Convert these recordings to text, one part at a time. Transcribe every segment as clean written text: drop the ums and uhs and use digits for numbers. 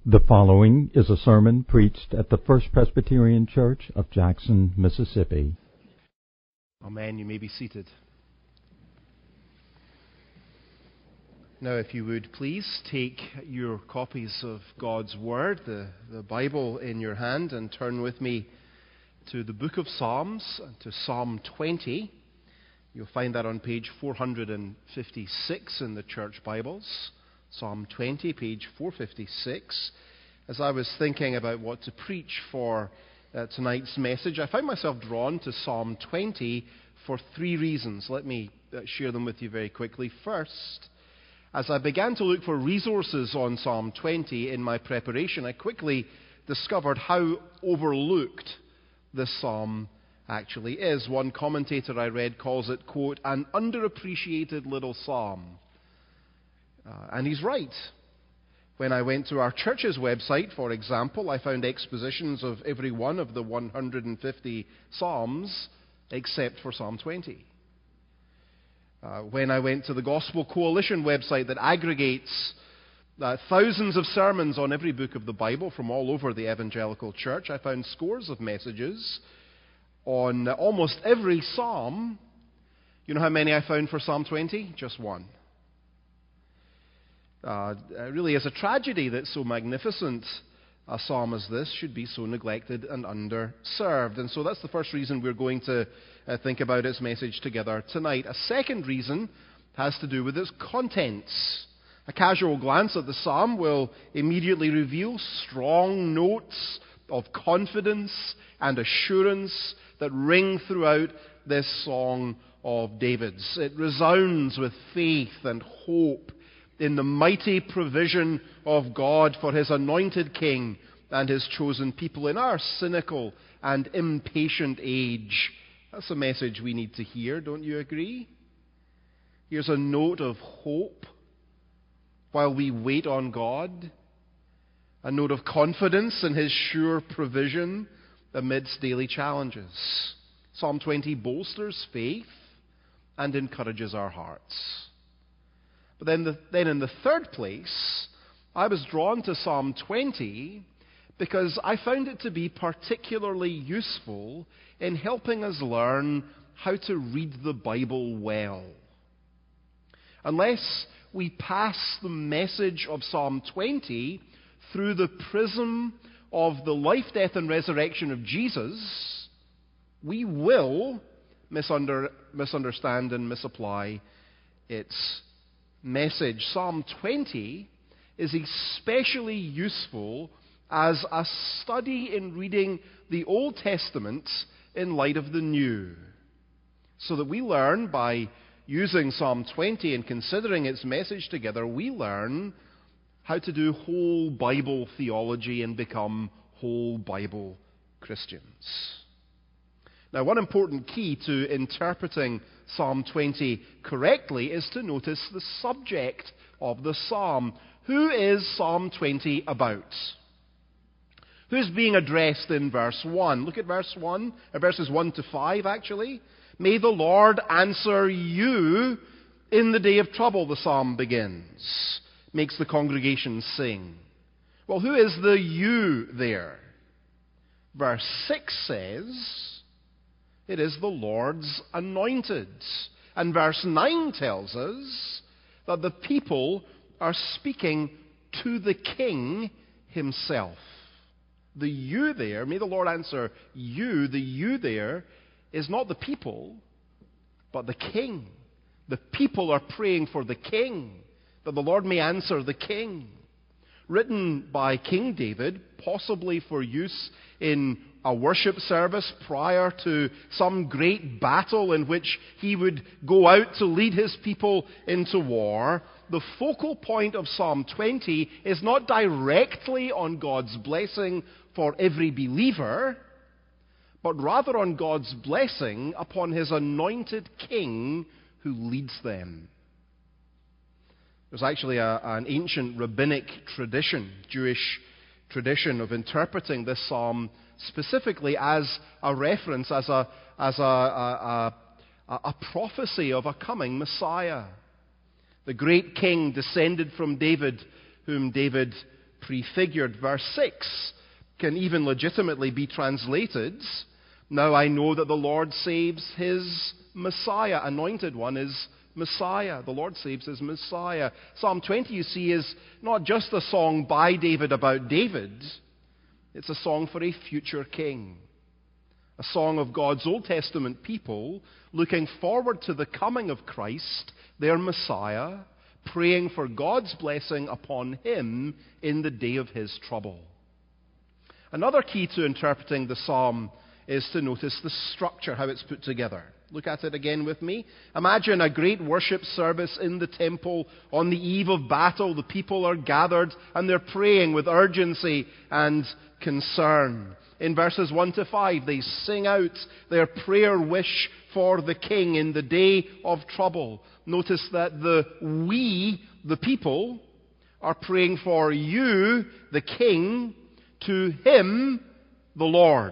The following is a sermon preached at the First Presbyterian Church of Jackson, Mississippi. Amen. You may be seated. Now, if you would please take your copies of God's Word, the Bible in your hand, and turn with me to the book of Psalms, to Psalm 20. You'll find that on page 456 in the church Bibles. Psalm 20, page 456. As I was thinking about what to preach for tonight's message, I found myself drawn to Psalm 20 for three reasons. Let me share them with you very quickly. First, as I began to look for resources on Psalm 20 in my preparation, I quickly discovered how overlooked this psalm actually is. One commentator I read calls it, quote, an underappreciated little psalm. And he's right. When I went to our church's website, for example, I found expositions of every one of the 150 psalms except for Psalm 20. When I went to the Gospel Coalition website that aggregates thousands of sermons on every book of the Bible from all over the evangelical church, I found scores of messages on almost every psalm. You know how many I found for Psalm 20? Just one. It really is a tragedy that so magnificent a psalm as this should be so neglected and underserved. And so that's the first reason we're going to think about its message together tonight. A second reason has to do with its contents. A casual glance at the psalm will immediately reveal strong notes of confidence and assurance that ring throughout this song of David's. It resounds with faith and hope in the mighty provision of God for His anointed King and His chosen people in our cynical and impatient age. That's a message we need to hear, don't you agree? Here's a note of hope while we wait on God, a note of confidence in His sure provision amidst daily challenges. Psalm 20 bolsters faith and encourages our hearts. But then in the third place, I was drawn to Psalm 20 because I found it to be particularly useful in helping us learn how to read the Bible well. Unless we pass the message of Psalm 20 through the prism of the life, death, and resurrection of Jesus, we will misunderstand and misapply its message. Psalm 20 is especially useful as a study in reading the Old Testament in light of the New, so that we learn by using Psalm 20 and considering its message together, we learn how to do whole Bible theology and become whole Bible Christians. Now, one important key to interpreting Psalm 20 correctly is to notice the subject of the psalm. Who is Psalm 20 about? Who's being addressed in verse 1? Look at verses 1 to 5, actually. May the Lord answer you in the day of trouble, the psalm begins. Makes the congregation sing. Well, who is the you there? Verse 6 says, it is the Lord's anointed. And verse 9 tells us that the people are speaking to the King Himself. The you there, may the Lord answer you, the you there is not the people, but the King. The people are praying for the King, that the Lord may answer the King. Written by King David, possibly for use in a worship service prior to some great battle in which he would go out to lead his people into war, the focal point of Psalm 20 is not directly on God's blessing for every believer, but rather on God's blessing upon His anointed King who leads them. There's actually an ancient rabbinic tradition, Jewish tradition, of interpreting this psalm specifically as a reference, as a prophecy of a coming Messiah. The great king descended from David, whom David prefigured. Verse 6 can even legitimately be translated, "Now I know that the Lord saves his Messiah." Anointed one is Messiah. The Lord saves his Messiah. Psalm 20, you see, is not just a song by David about David. It's a song for a future king. A song of God's Old Testament people looking forward to the coming of Christ, their Messiah, praying for God's blessing upon him in the day of his trouble. Another key to interpreting the psalm is to notice the structure, how it's put together. Look at it again with me. Imagine a great worship service in the temple on the eve of battle. The people are gathered and they're praying with urgency and concern. In verses 1 to 5, they sing out their prayer wish for the king in the day of trouble. Notice that the people, are praying for you, the king, to him, the Lord.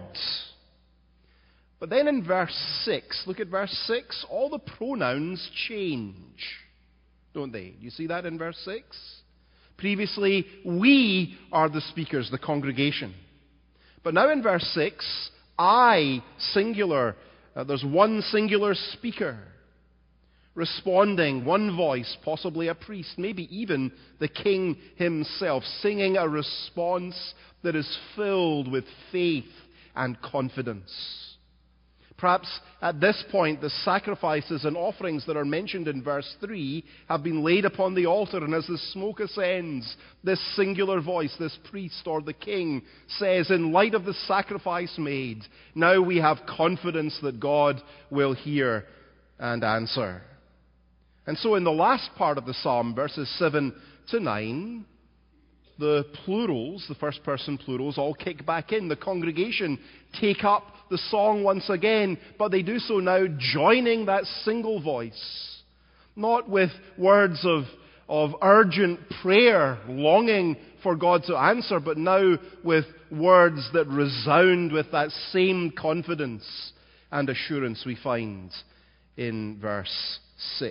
But then in verse 6, look at verse 6, all the pronouns change, don't they? You see that in verse 6? Previously, we are the speakers, the congregation. But now in verse 6, I, singular, there's one singular speaker, responding, one voice, possibly a priest, maybe even the king himself, singing a response that is filled with faith and confidence. Perhaps at this point, the sacrifices and offerings that are mentioned in verse 3 have been laid upon the altar, and as the smoke ascends, this singular voice, this priest or the king, says, in light of the sacrifice made, now we have confidence that God will hear and answer. And so in the last part of the psalm, verses 7 to 9, the plurals, the first person plurals, all kick back in. The congregation take up the song once again, but they do so now joining that single voice. Not with words of urgent prayer, longing for God to answer, but now with words that resound with that same confidence and assurance we find in verse 6.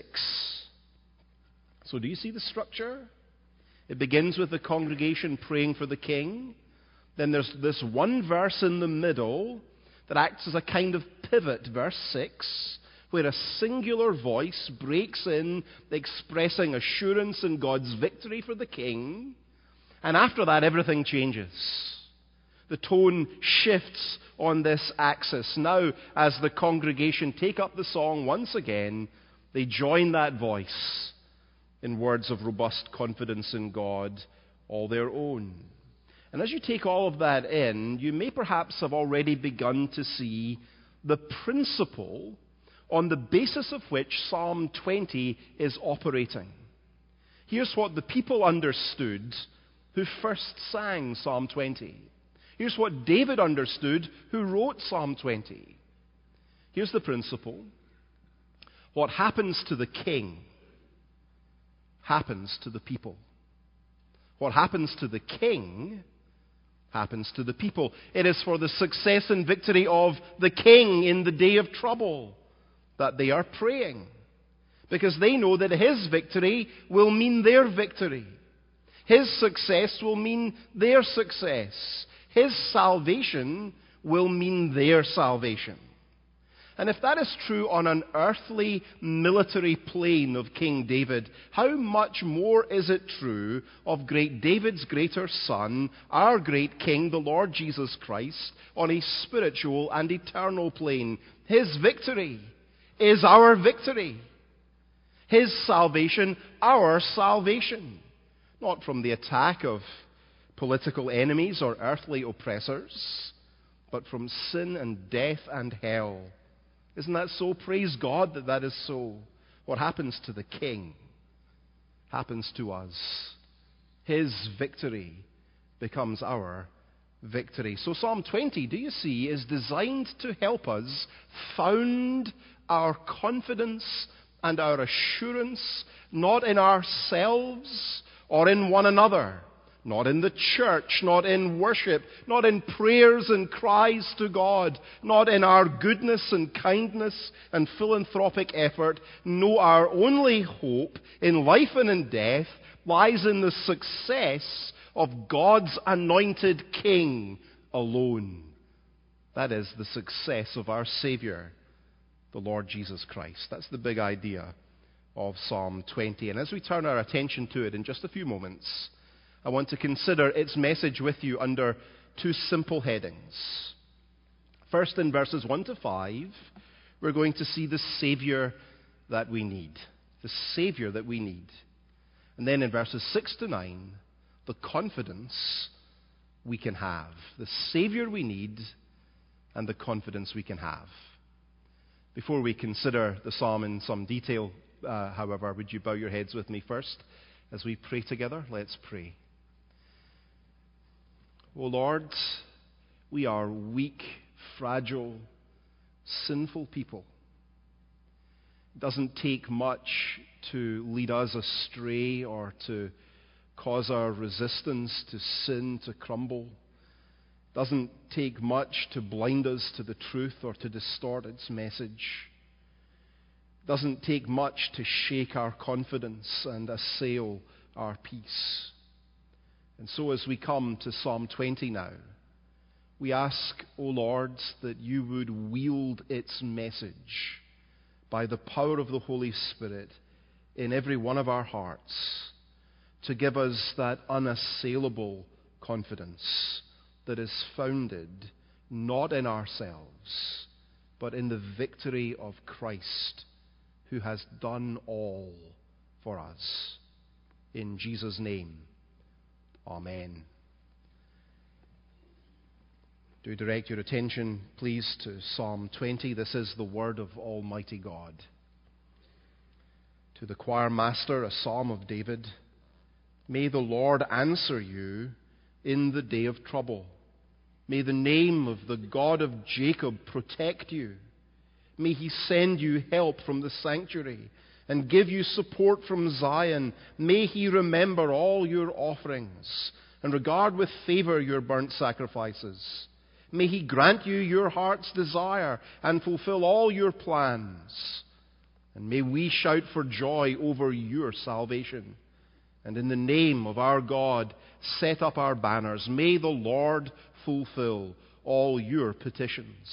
So do you see the structure? It begins with the congregation praying for the king. Then there's this one verse in the middle that acts as a kind of pivot, verse 6, where a singular voice breaks in, expressing assurance in God's victory for the king. And after that, everything changes. The tone shifts on this axis. Now, as the congregation take up the song once again, they join that voice in words of robust confidence in God, all their own. And as you take all of that in, you may perhaps have already begun to see the principle on the basis of which Psalm 20 is operating. Here's what the people understood who first sang Psalm 20. Here's what David understood who wrote Psalm 20. Here's the principle. What happens to the king happens to the people. What happens to the king happens to the people. It is for the success and victory of the king in the day of trouble that they are praying, because they know that his victory will mean their victory. His success will mean their success. His salvation will mean their salvation. And if that is true on an earthly military plane of King David, how much more is it true of great David's greater son, our great King, the Lord Jesus Christ, on a spiritual and eternal plane? His victory is our victory. His salvation, our salvation. Not from the attack of political enemies or earthly oppressors, but from sin and death and hell. Isn't that so? Praise God that that is so. What happens to the king happens to us. His victory becomes our victory. So Psalm 20, do you see, is designed to help us found our confidence and our assurance not in ourselves or in one another, not in the church, not in worship, not in prayers and cries to God, not in our goodness and kindness and philanthropic effort. No, our only hope in life and in death lies in the success of God's anointed King alone. That is the success of our Savior, the Lord Jesus Christ. That's the big idea of Psalm 20. And as we turn our attention to it in just a few moments, I want to consider its message with you under two simple headings. First, in verses 1 to 5, we're going to see the Savior that we need. The Savior that we need. And then in verses 6 to 9, the confidence we can have. The Savior we need and the confidence we can have. Before we consider the psalm in some detail, however, would you bow your heads with me first as we pray together? Let's pray. O Lord, we are weak, fragile, sinful people. It doesn't take much to lead us astray or to cause our resistance to sin to crumble. It doesn't take much to blind us to the truth or to distort its message. It doesn't take much to shake our confidence and assail our peace. And so as we come to Psalm 20 now, we ask, O Lord, that you would wield its message by the power of the Holy Spirit in every one of our hearts to give us that unassailable confidence that is founded not in ourselves, but in the victory of Christ, who has done all for us. In Jesus' name, amen. Do direct your attention, please, to Psalm 20. This is the word of Almighty God. To the choir master, a psalm of David. May the Lord answer you in the day of trouble. May the name of the God of Jacob protect you. May he send you help from the sanctuary and give you support from Zion. May he remember all your offerings and regard with favor your burnt sacrifices. May he grant you your heart's desire and fulfill all your plans. And may we shout for joy over your salvation. And in the name of our God, set up our banners. May the Lord fulfill all your petitions.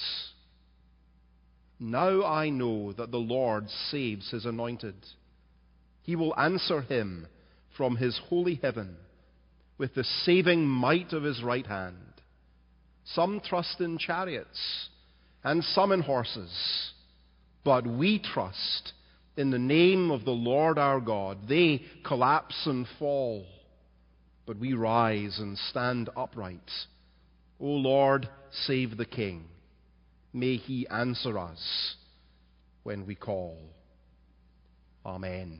Now I know that the Lord saves his anointed. He will answer him from his holy heaven with the saving might of his right hand. Some trust in chariots and some in horses, but we trust in the name of the Lord our God. They collapse and fall, but we rise and stand upright. O Lord, save the King. May he answer us when we call. Amen.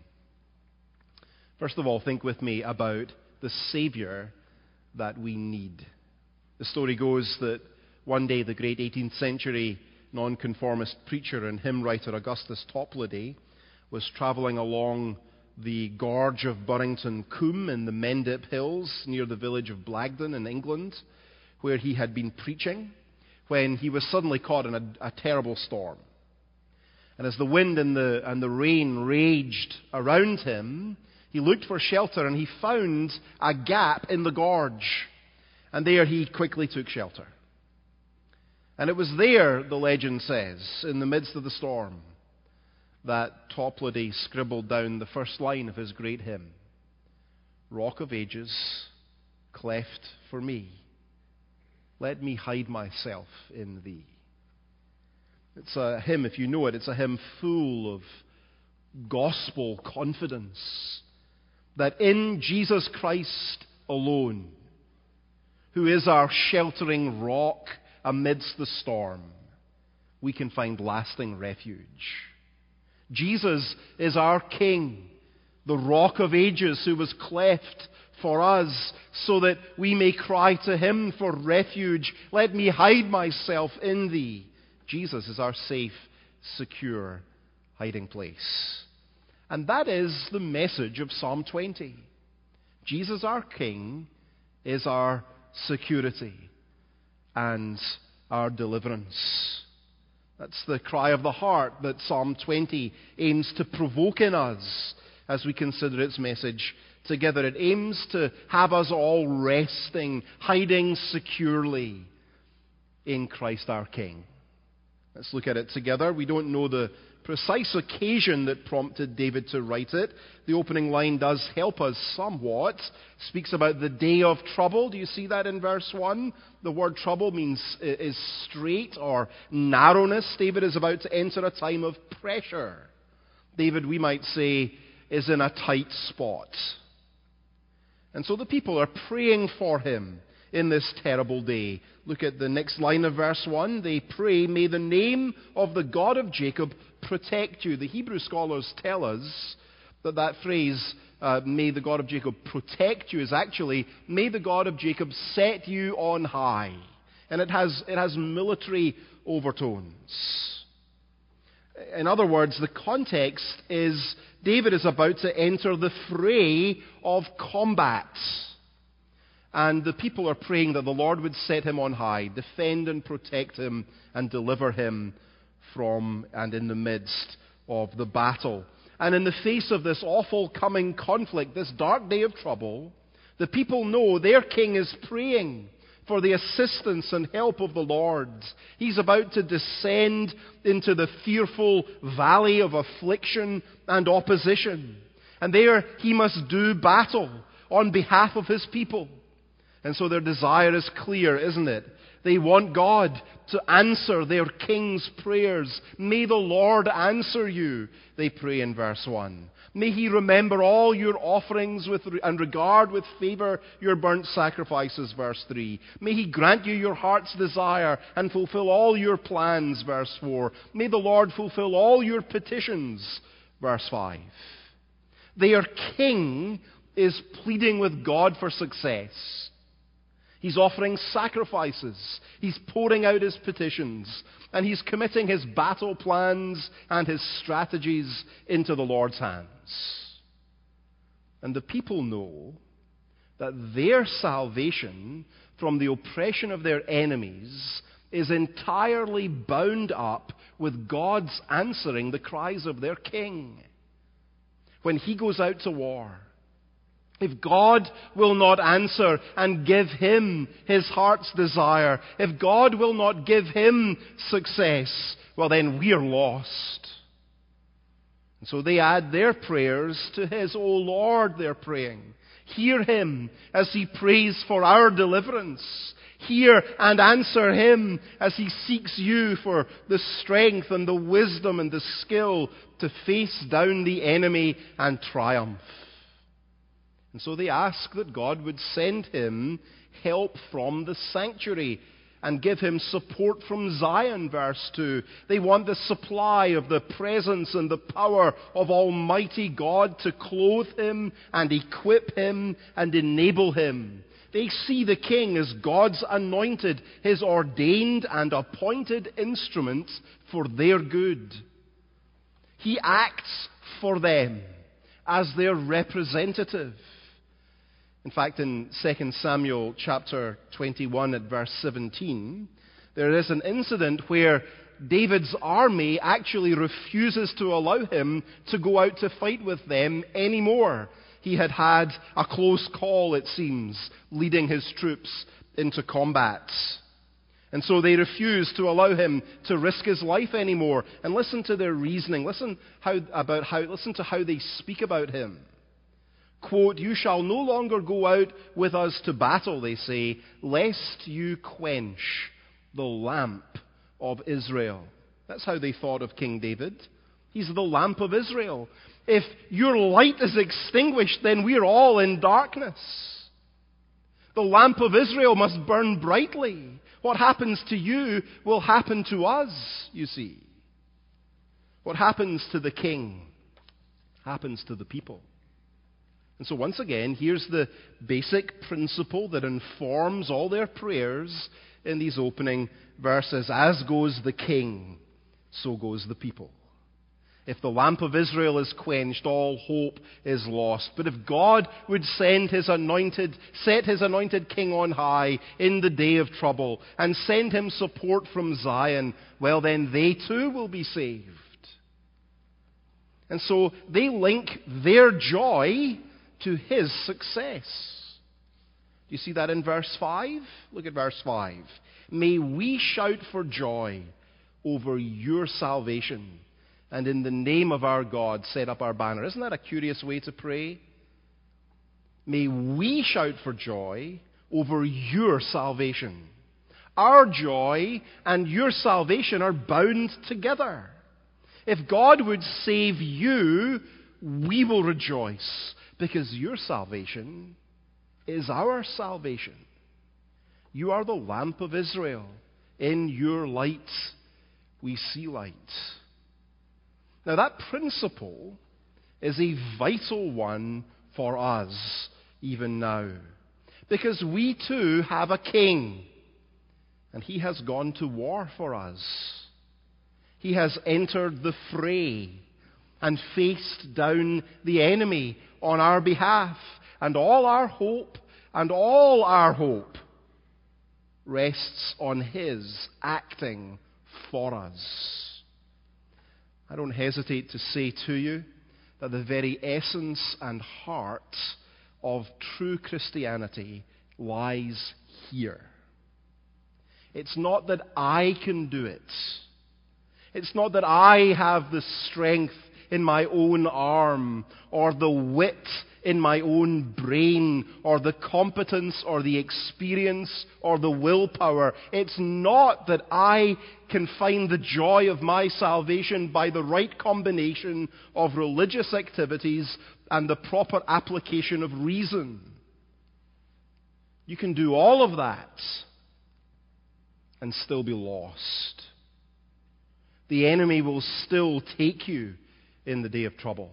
First of all, think with me about the Savior that we need. The story goes that one day the great 18th century nonconformist preacher and hymn writer Augustus Toplady was travelling along the gorge of Burrington Combe in the Mendip Hills near the village of Blagden in England, where he had been preaching, when he was suddenly caught in a terrible storm. And as the wind and the rain raged around him, he looked for shelter and he found a gap in the gorge. And there he quickly took shelter. And it was there, the legend says, in the midst of the storm, that Toplady scribbled down the first line of his great hymn. Rock of ages, cleft for me, let me hide myself in thee. It's a hymn, if you know it, it's a hymn full of gospel confidence that in Jesus Christ alone, who is our sheltering rock amidst the storm, we can find lasting refuge. Jesus is our King, the Rock of Ages, who was cleft for us so that we may cry to him for refuge. Let me hide myself in thee. Jesus is our safe, secure hiding place. And that is the message of Psalm 20. Jesus, our King, is our security and our deliverance. That's the cry of the heart that Psalm 20 aims to provoke in us as we consider its message together. It aims to have us all resting, hiding securely in Christ our King. Let's look at it together. We don't know the precise occasion that prompted David to write it. The opening line does help us somewhat. It speaks about the day of trouble. Do you see that in verse 1? The word trouble is straight or narrowness. David is about to enter a time of pressure. David, we might say, is in a tight spot. And so the people are praying for him in this terrible day. Look at the next line of verse 1. They pray, "May the name of the God of Jacob protect you." The Hebrew scholars tell us that phrase, "May the God of Jacob protect you," is actually, "May the God of Jacob set you on high." And it has military overtones. In other words, the context is David is about to enter the fray of combat. And the people are praying that the Lord would set him on high, defend and protect him, and deliver him from and in the midst of the battle. And in the face of this awful coming conflict, this dark day of trouble, the people know their king is praying for the assistance and help of the Lord. He's about to descend into the fearful valley of affliction and opposition. And there he must do battle on behalf of his people. And so their desire is clear, isn't it? They want God to answer their king's prayers. "May the Lord answer you," they pray in verse 1. "May he remember all your offerings and regard with favor your burnt sacrifices," verse 3. "May he grant you your heart's desire and fulfill all your plans," verse 4. "May the Lord fulfill all your petitions," verse 5. Their king is pleading with God for success. He's offering sacrifices. He's pouring out his petitions. And he's committing his battle plans and his strategies into the Lord's hands. And the people know that their salvation from the oppression of their enemies is entirely bound up with God's answering the cries of their king. When he goes out to war, if God will not answer and give him his heart's desire, if God will not give him success, well then we are lost. And so they add their prayers to his. "O Lord," they're praying, "hear him as he prays for our deliverance. Hear and answer him as he seeks you for the strength and the wisdom and the skill to face down the enemy and triumph." And so they ask that God would send him help from the sanctuary and give him support from Zion, verse 2. They want the supply of the presence and the power of Almighty God to clothe him and equip him and enable him. They see the king as God's anointed, his ordained and appointed instrument for their good. He acts for them as their representative. In fact, in 2 Samuel chapter 21 at verse 17, there is an incident where David's army actually refuses to allow him to go out to fight with them anymore. He had had a close call, it seems, leading his troops into combat. And so they refuse to allow him to risk his life anymore. And listen to their reasoning. Listen to how they speak about him. Quote, "You shall no longer go out with us to battle," they say, "lest you quench the lamp of Israel." That's how they thought of King David. He's the lamp of Israel. If your light is extinguished, then we're all in darkness. The lamp of Israel must burn brightly. What happens to you will happen to us, you see. What happens to the king happens to the people. And so once again, here's the basic principle that informs all their prayers in these opening verses. As goes the king, so goes the people. If the lamp of Israel is quenched, all hope is lost. But if God would set his anointed king on high in the day of trouble and send him support from Zion, well then they too will be saved. And so they link their joy to his success. Do you see that in verse 5? Look at verse 5. May we shout for joy over your salvation, and in the name of our God set up our banner. Isn't that a curious way to pray? May we shout for joy over your salvation. Our joy and your salvation are bound together. If God would save you, we will rejoice, because your salvation is our salvation. You are the lamp of Israel. In your light, we see light. Now, that principle is a vital one for us even now, because we too have a king, and he has gone to war for us. He has entered the fray and faced down the enemy on our behalf, and all our hope rests on his acting for us. I don't hesitate to say to you that the very essence and heart of true Christianity lies here. It's not that I can do it. It's not that I have the strength in my own arm, or the wit in my own brain, or the competence, or the experience, or the willpower. It's not that I can find the joy of my salvation by the right combination of religious activities and the proper application of reason. You can do all of that and still be lost. The enemy will still take you in the day of trouble.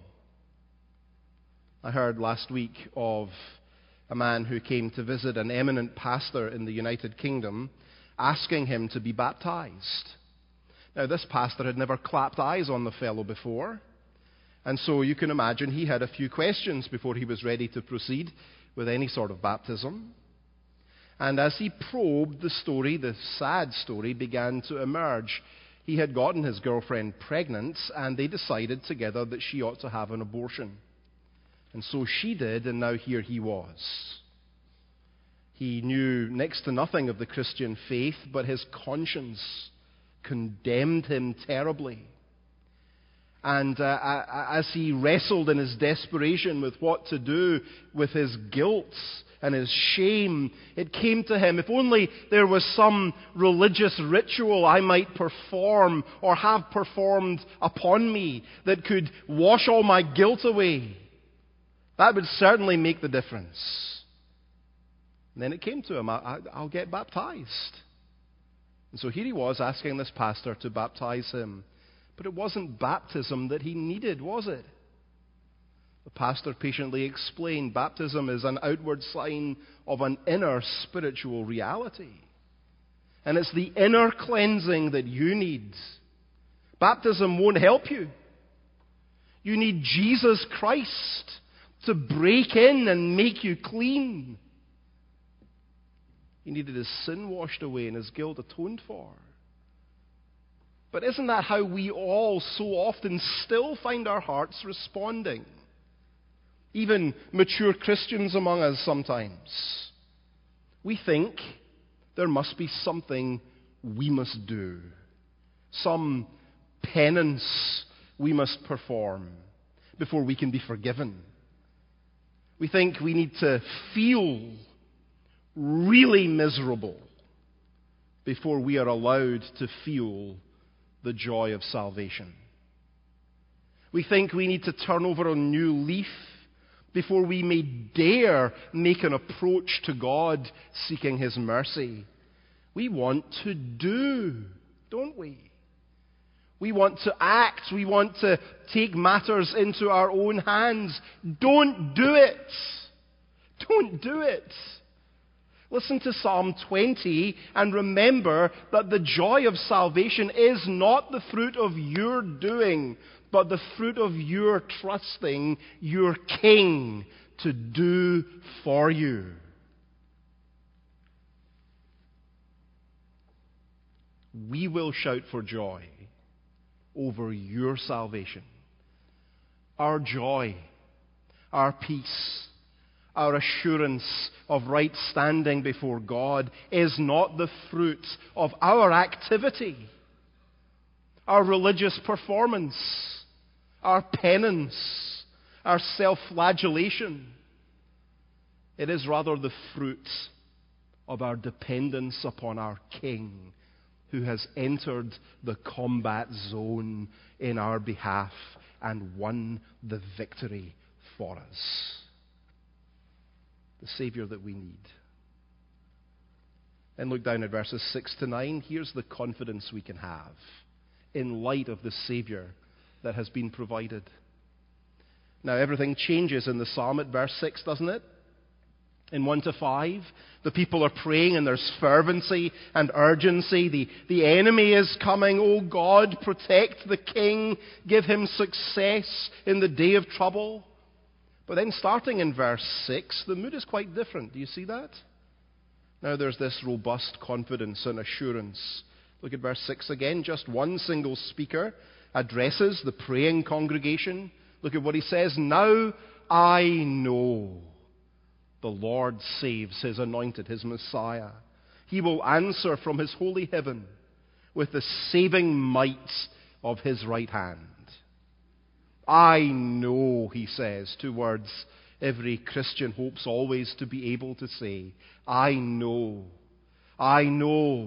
I heard last week of a man who came to visit an eminent pastor in the United Kingdom, asking him to be baptized. Now, this pastor had never clapped eyes on the fellow before, and so you can imagine he had a few questions before he was ready to proceed with any sort of baptism. And as he probed the story, the sad story began to emerge. He had gotten his girlfriend pregnant, and they decided together that she ought to have an abortion. And so she did, and now here he was. He knew next to nothing of the Christian faith, but his conscience condemned him terribly. And as he wrestled in his desperation with what to do with his guilt and his shame, it came to him, if only there was some religious ritual I might perform or have performed upon me that could wash all my guilt away. That would certainly make the difference. And then it came to him, I'll get baptized. And so here he was asking this pastor to baptize him. But it wasn't baptism that he needed, was it? The pastor patiently explained, baptism is an outward sign of an inner spiritual reality. And it's the inner cleansing that you need. Baptism won't help you. You need Jesus Christ to break in and make you clean. He needed his sin washed away and his guilt atoned for. But isn't that how we all so often still find our hearts responding? Even mature Christians among us sometimes. We think there must be something we must do. Some penance we must perform before we can be forgiven. We think we need to feel really miserable before we are allowed to feel the joy of salvation. We think we need to turn over a new leaf before we may dare make an approach to God seeking His mercy. We want to do, don't we? We want to act. We want to take matters into our own hands. Don't do it. Don't do it. Listen to Psalm 20 and remember that the joy of salvation is not the fruit of your doing, but the fruit of your trusting your King to do for you. We will shout for joy over your salvation. Our joy, our peace, our assurance of right standing before God, is not the fruit of our activity, our religious performance, our penance, our self-flagellation. It is rather the fruit of our dependence upon our King, who has entered the combat zone in our behalf and won the victory for us. The Savior that we need. Then look down at verses 6 to 9. Here's the confidence we can have in light of the Savior that has been provided. Now, everything changes in the psalm at verse 6, doesn't it? In 1 to 5, the people are praying and there's fervency and urgency. The enemy is coming. Oh God, protect the king. Give him success in the day of trouble. But then starting in verse 6, the mood is quite different. Do you see that? Now there's this robust confidence and assurance. Look at verse 6 again. Just one single speaker addresses the praying congregation. Look at what he says. Now I know the Lord saves his anointed, his Messiah. He will answer from his holy heaven with the saving might of his right hand. I know, he says, 2 words every Christian hopes always to be able to say. I know. I know.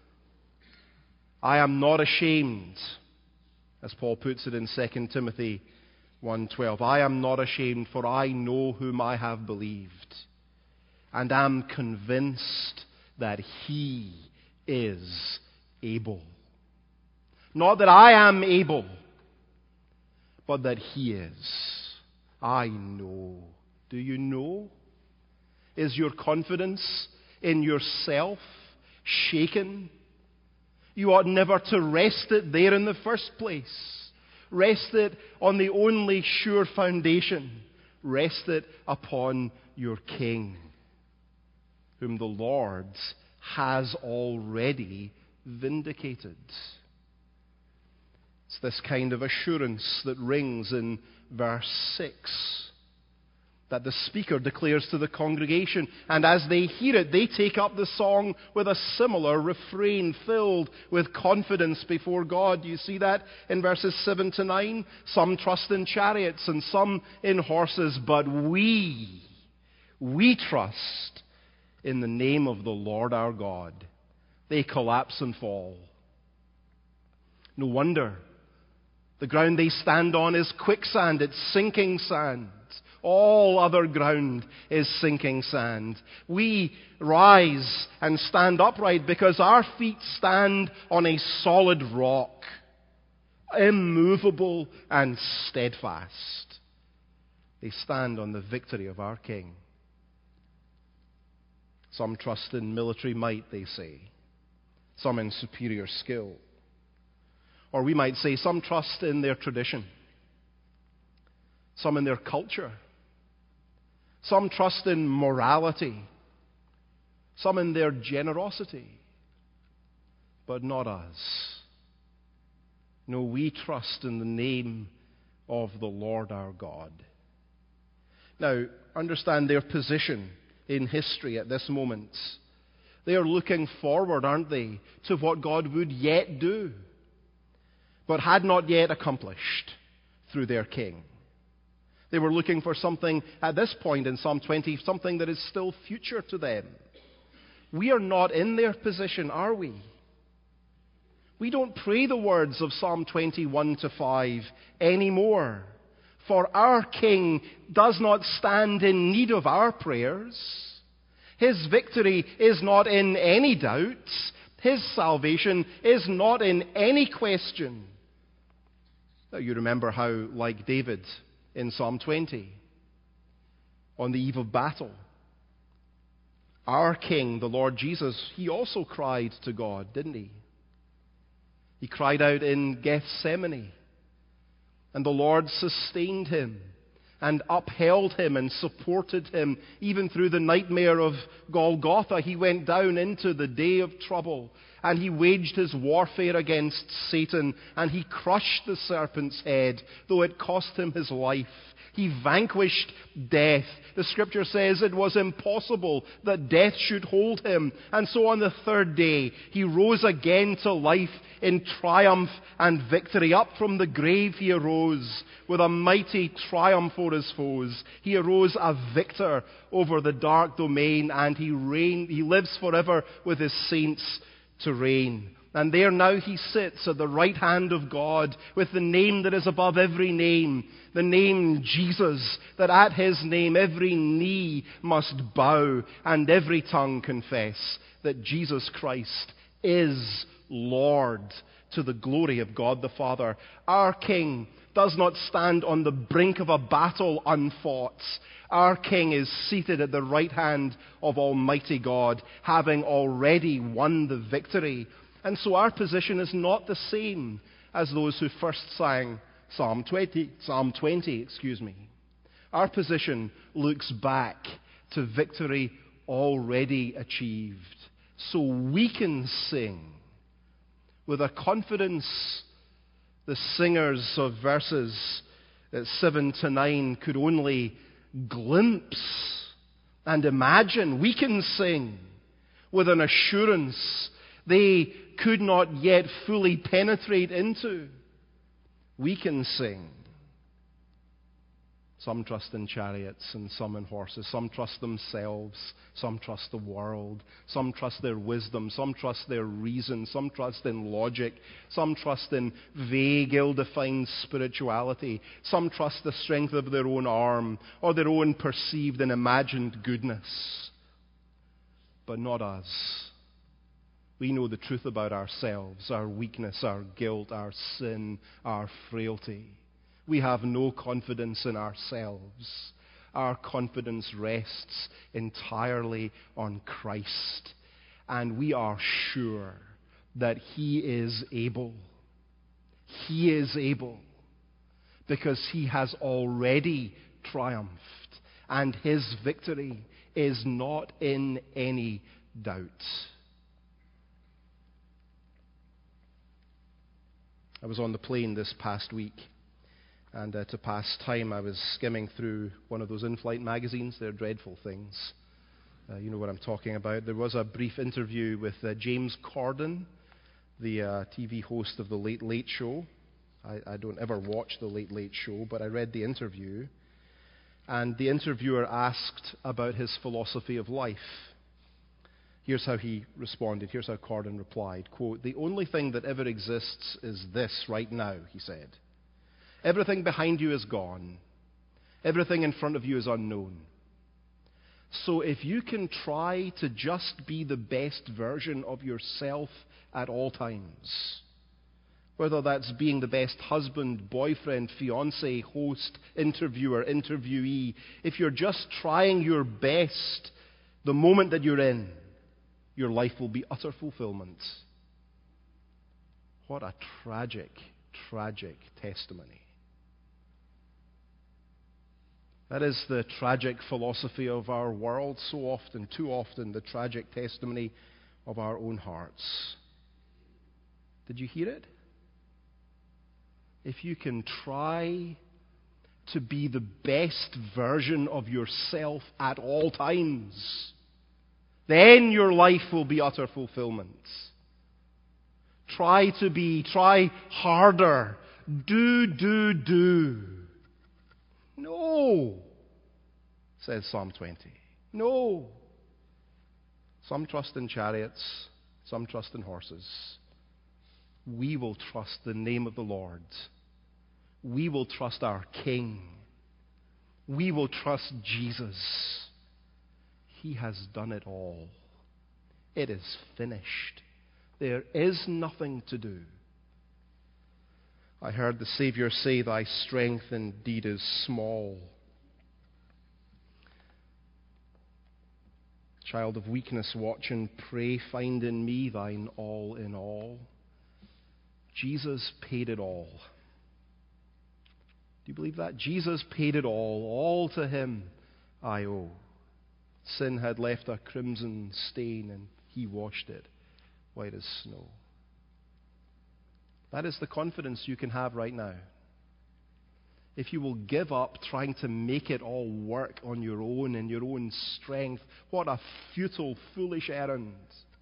I am not ashamed, as Paul puts it in 2 Timothy 1:12. I am not ashamed, for I know whom I have believed, and am convinced that he is able. Not that I am able, but that he is. I know. Do you know? Is your confidence in yourself shaken? You ought never to rest it there in the first place. Rest it on the only sure foundation. Rest it upon your King, whom the Lord has already vindicated. It's this kind of assurance that rings in verse 6, that the speaker declares to the congregation, and as they hear it, they take up the song with a similar refrain filled with confidence before God. Do you see that in verses 7 to 9? Some trust in chariots and some in horses, but we trust in the name of the Lord our God. They collapse and fall. No wonder. The ground they stand on is quicksand. It's sinking sand. All other ground is sinking sand. We rise and stand upright because our feet stand on a solid rock, immovable and steadfast. They stand on the victory of our King. Some trust in military might, they say. Some in superior skill. Or we might say some trust in their tradition. Some in their culture. Some trust in morality. Some in their generosity. But not us. No, we trust in the name of the Lord our God. Now, understand their position in history at this moment. They are looking forward, aren't they, to what God would yet do, but had not yet accomplished through their King. They were looking for something at this point in Psalm 20, something that is still future to them. We are not in their position, are we? We don't pray the words of Psalm 21 to 5 anymore. For our King does not stand in need of our prayers. His victory is not in any doubt. His salvation is not in any question. Now you remember how, like David in Psalm 20, on the eve of battle, our King, the Lord Jesus, he also cried to God, didn't he? He cried out in Gethsemane, and the Lord sustained him and upheld him and supported him. Even through the nightmare of Golgotha, he went down into the day of trouble, and he waged his warfare against Satan, and he crushed the serpent's head, though it cost him his life. He vanquished death. The scripture says it was impossible that death should hold him. And so on the third day, he rose again to life in triumph and victory. Up from the grave he arose with a mighty triumph over his foes. He arose a victor over the dark domain, and he lives forever with his saints to reign. And there now he sits at the right hand of God with the name that is above every name, the name Jesus, that at his name every knee must bow and every tongue confess that Jesus Christ is Lord, to the glory of God the Father. Our King does not stand on the brink of a battle unfought. Our King is seated at the right hand of Almighty God, having already won the victory. And so our position is not the same as those who first sang Psalm 20. Our position looks back to victory already achieved. So we can sing with a confidence the singers of verses 7 to 9 could only glimpse and imagine. We can sing with an assurance they could not yet fully penetrate into. We can sing. Some trust in chariots and some in horses. Some trust themselves. Some trust the world. Some trust their wisdom. Some trust their reason. Some trust in logic. Some trust in vague, ill-defined spirituality. Some trust the strength of their own arm or their own perceived and imagined goodness. But not us. We know the truth about ourselves, our weakness, our guilt, our sin, our frailty. We have no confidence in ourselves. Our confidence rests entirely on Christ. And we are sure that He is able. He is able because He has already triumphed. And His victory is not in any doubt. I was on the plane this past week, and to pass time I was skimming through one of those in-flight magazines. They're dreadful things. You know what I'm talking about. There was a brief interview with James Corden, the TV host of The Late Late Show. I don't ever watch The Late Late Show, but I read the interview, and the interviewer asked about his philosophy of life. Here's how he responded. Here's how Corden replied. Quote, "The only thing that ever exists is this right now," he said. "Everything behind you is gone. Everything in front of you is unknown. So if you can try to just be the best version of yourself at all times, whether that's being the best husband, boyfriend, fiance, host, interviewer, interviewee, if you're just trying your best the moment that you're in, your life will be utter fulfillment." What a tragic, tragic testimony. That is the tragic philosophy of our world so often, too often, the tragic testimony of our own hearts. Did you hear it? If you can try to be the best version of yourself at all times, then your life will be utter fulfillment. Try harder. Do. No, says Psalm 20. No. Some trust in chariots, some trust in horses. We will trust the name of the Lord. We will trust our King. We will trust Jesus. He has done it all. It is finished. There is nothing to do. I heard the Savior say, "Thy strength indeed is small." Child of weakness, watch and pray. Find in me thine all in all. Jesus paid it all. Do you believe that? Jesus paid it all. All to Him I owe. Sin had left a crimson stain, and He washed it white as snow. That is the confidence you can have right now. If you will give up trying to make it all work on your own in your own strength, what a futile, foolish errand.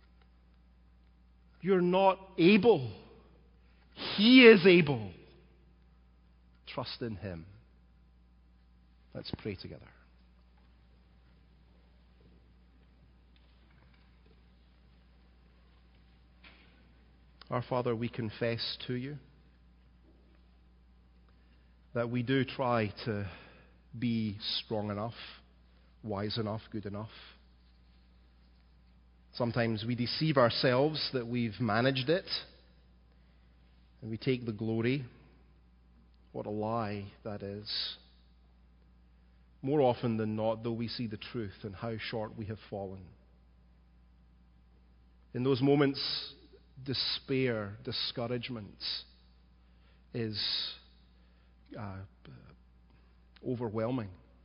You're not able. He is able. Trust in Him. Let's pray together. Our Father, we confess to you that we do try to be strong enough, wise enough, good enough. Sometimes we deceive ourselves that we've managed it, and we take the glory. What a lie that is. More often than not, though, we see the truth and how short we have fallen. In those moments, despair, discouragement is overwhelming.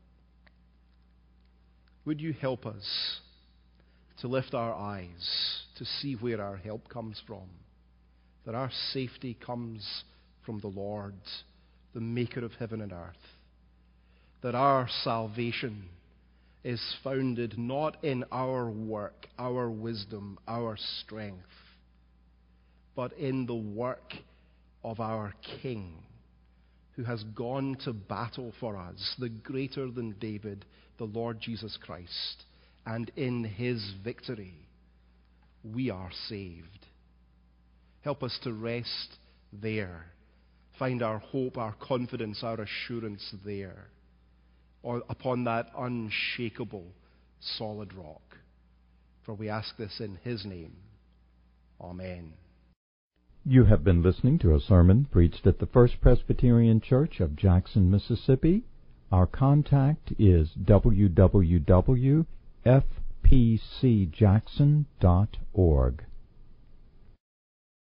Would you help us to lift our eyes to see where our help comes from? That our safety comes from the Lord, the maker of heaven and earth. That our salvation is founded not in our work, our wisdom, our strength, but in the work of our King, who has gone to battle for us, the greater than David, the Lord Jesus Christ. And in His victory, we are saved. Help us to rest there. Find our hope, our confidence, our assurance there, or upon that unshakable, solid rock. For we ask this in His name. Amen. You have been listening to a sermon preached at the First Presbyterian Church of Jackson, Mississippi. Our contact is www.fpcjackson.org.